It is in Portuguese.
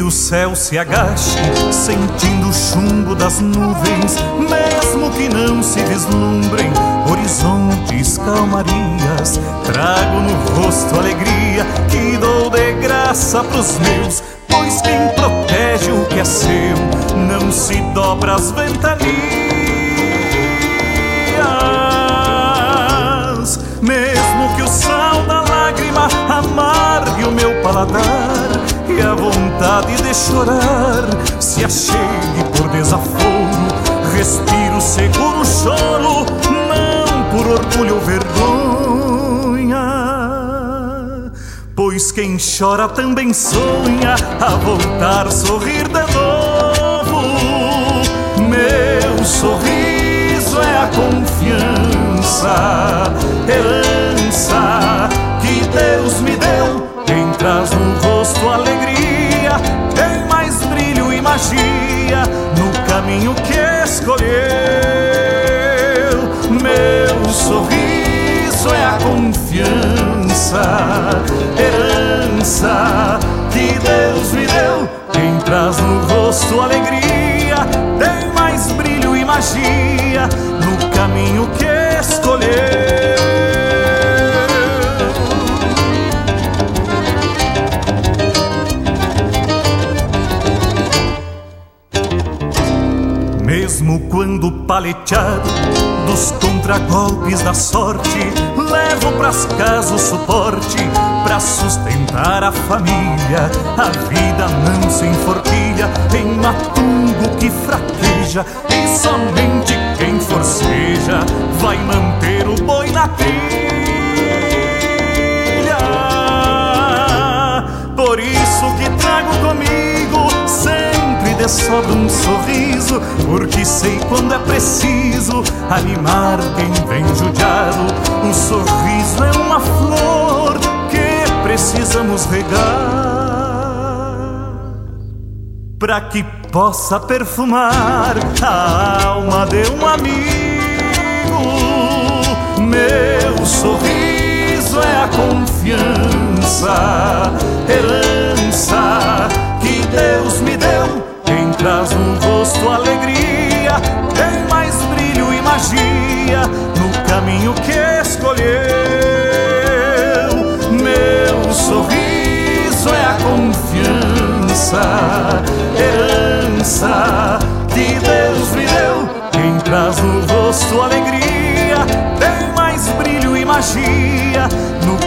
o céu se agache, sentindo o chumbo das nuvens, mesmo que não se vislumbrem horizontes, calmarias, trago no rosto alegria que dou de graça pros meus, pois quem protege o que é seu não se dobra as ventanias. Mesmo que o sal da lágrima amargue o meu paladar e a vontade de chorar se achegue por desaforo, respiro seguro o choro, não por orgulho ou vergonha, pois quem chora também sonha a voltar a sorrir de novo. Meu sorriso é a confiança, herança que Deus me deu, quem traz no rosto alegria, tem mais brilho e magia no caminho que escolheu. Meu sorriso é a confiança, herança que Deus me deu, quem traz no rosto alegria, tem mais brilho e magia no caminho que escolheu. Mesmo quando paleteado dos contragolpes da sorte, levo pras casas o suporte pra sustentar a família. A vida não se enforquilha em matungo que fraqueja, e somente quem forceja vai manter o boi na trilha. Por isso que trago comigo sempre de sobra um sorriso, porque sei quando é preciso animar quem vem judiado. O sorriso é uma flor que precisamos regar pra que possa perfumar a alma de um amigo. Meu sorriso é a confiança, herança que Deus me deu, quem traz no rosto alegria, tem mais brilho e magia no caminho que escolheu. Meu sorriso é a confiança, herança que Deus me deu, quem traz no rosto alegria, tem mais brilho e magia no